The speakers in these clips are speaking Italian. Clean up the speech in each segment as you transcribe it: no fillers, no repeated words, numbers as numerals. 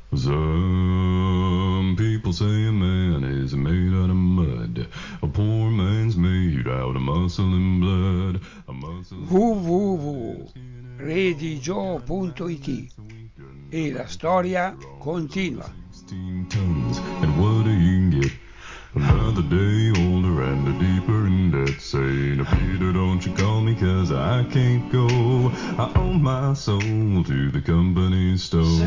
Some people say a man is made out of mud. A poor man's made out of muscle and blood. www.redigio.it e la storia continua. 16 tons, and what do you get? Another day older and a deeper in debt. Saying, Peter, don't you call me, 'cause I can't go. I owe my soul to the company store.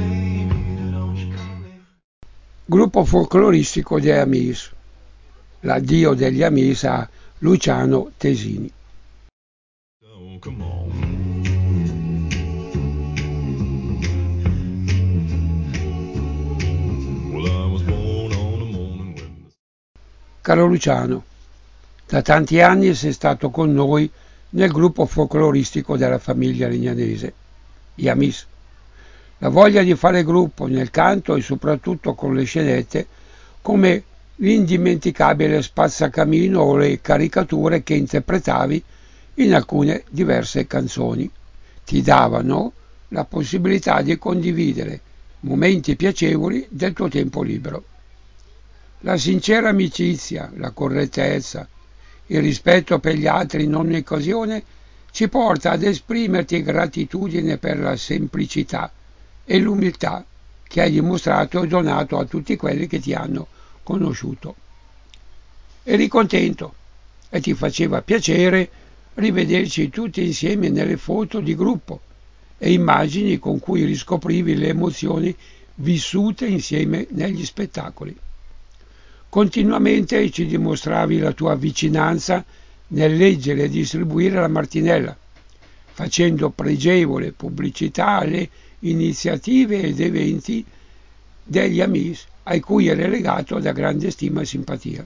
Gruppo folcloristico degli Amis. L'addio degli Amis a Luciano Tesini. Oh, come on. Well, I was born on a morning when Caro Luciano, da tanti anni sei stato con noi nel gruppo folcloristico della famiglia Legnanese, gli Amis. La voglia di fare gruppo nel canto e soprattutto con le scenette, come l'indimenticabile spazzacamino o le caricature che interpretavi in alcune diverse canzoni, ti davano la possibilità di condividere momenti piacevoli del tuo tempo libero. La sincera amicizia, la correttezza, il rispetto per gli altri in ogni occasione ci porta ad esprimerti gratitudine per la semplicità e l'umiltà che hai dimostrato e donato a tutti quelli che ti hanno conosciuto. Eri contento e ti faceva piacere rivederci tutti insieme nelle foto di gruppo e immagini con cui riscoprivi le emozioni vissute insieme negli spettacoli. Continuamente ci dimostravi la tua vicinanza nel leggere e distribuire la Martinella, facendo pregevole pubblicità alle iniziative ed eventi degli Amis, ai cui eri legato da grande stima e simpatia.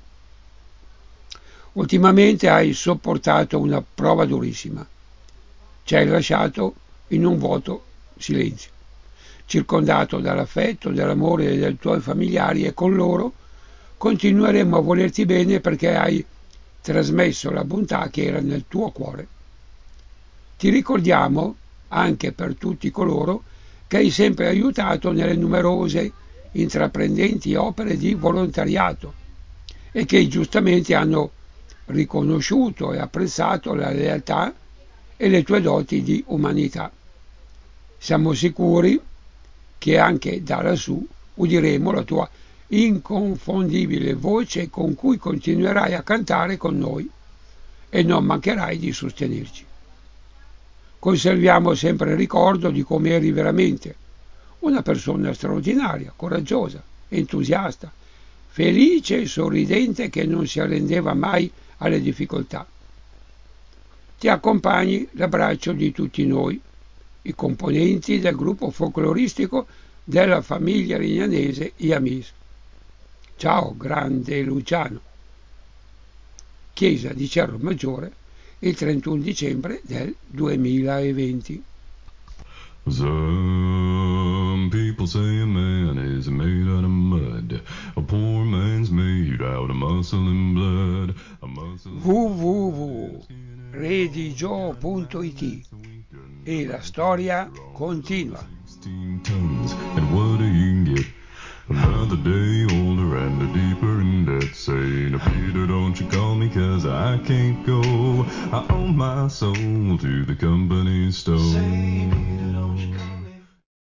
Ultimamente hai sopportato una prova durissima. Ci hai lasciato in un vuoto silenzio, circondato dall'affetto, dall'amore dei tuoi familiari, e con loro continueremo a volerti bene perché hai trasmesso la bontà che era nel tuo cuore. Ti ricordiamo anche per tutti coloro che hai sempre aiutato nelle numerose intraprendenti opere di volontariato e che giustamente hanno riconosciuto e apprezzato la lealtà e le tue doti di umanità. Siamo sicuri che anche da lassù udiremo la tua inconfondibile voce con cui continuerai a cantare con noi e non mancherai di sostenerci. Conserviamo sempre il ricordo di come eri veramente una persona straordinaria, coraggiosa, entusiasta, felice e sorridente, che non si arrendeva mai alle difficoltà. Ti accompagni l'abbraccio di tutti noi, i componenti del gruppo folcloristico della famiglia Legnanese gli Amis. Ciao, grande Luciano. Chiesa di Cerro Maggiore, il 31 dicembre del 2020. Some people say a man is made out of mud. A poor man's made out of muscle and blood. www.redigio.it e la storia continua. 16 tons, and what do you get? Another day older and a deeper in debt. Saying, Peter, don't you call me, 'cause I can't go. I owe my soul to the company store.